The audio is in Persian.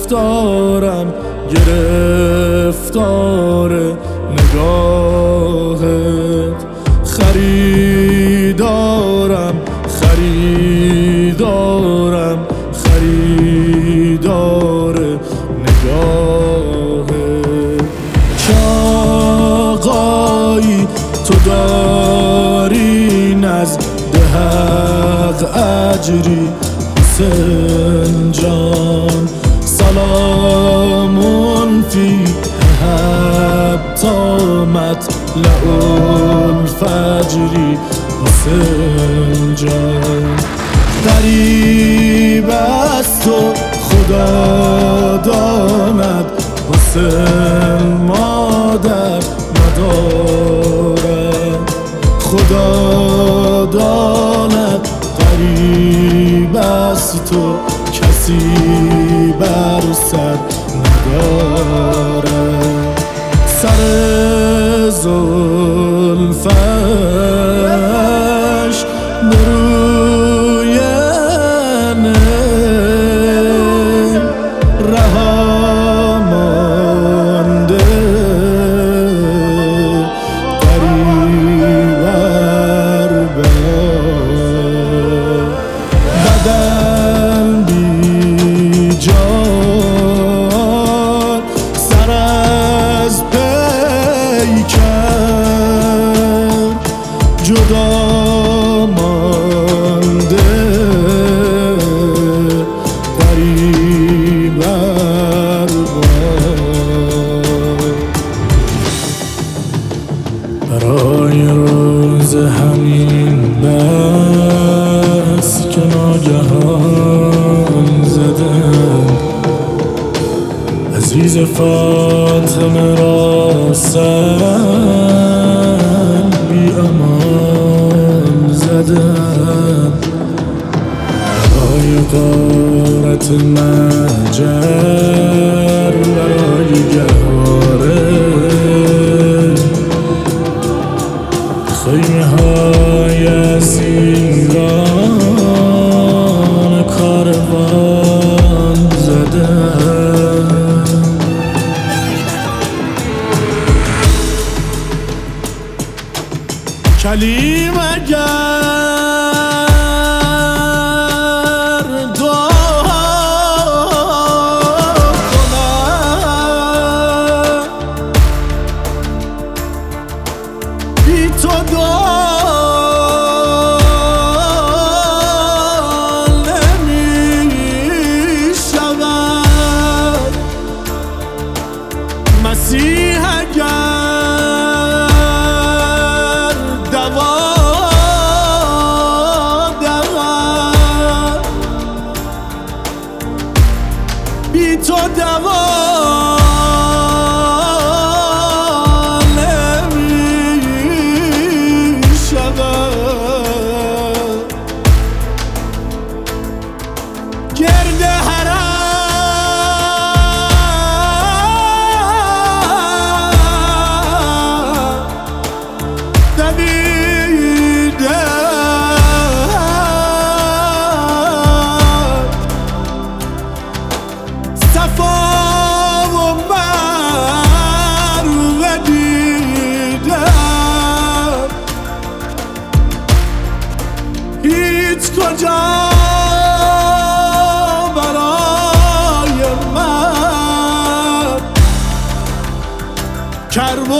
گرفتارم گرفتار نگاهت، خریدارم خریدارم خریدار نگاهت. چه آقایی تو داری نزد حق اجری حسین جان، سلام فی حتی مطلع الفجری حسین جان. غریب است و خدا داند حسین مادر ندارد، خدا داند غریب است و کسی بر سر ندارد. سر زلفش به روی نی رها مانده، غریب ار بدن بی جان، سر از پیکر جدا مانده، غریب ار برای روز همین بس که ناگهان زدم عزیز فاطمه را سر بی امان زدم. برای غارت مجر برای گهواره خیمه های اسیران کاروان زدم. کلیم اگر دعا کنم بی تو نمی شود. مسیح اگر دوا دهد بی تو دوا نمی شود. گرد حرم دویده صفا و مروه دیدم، هیچ کجا برای من کرب و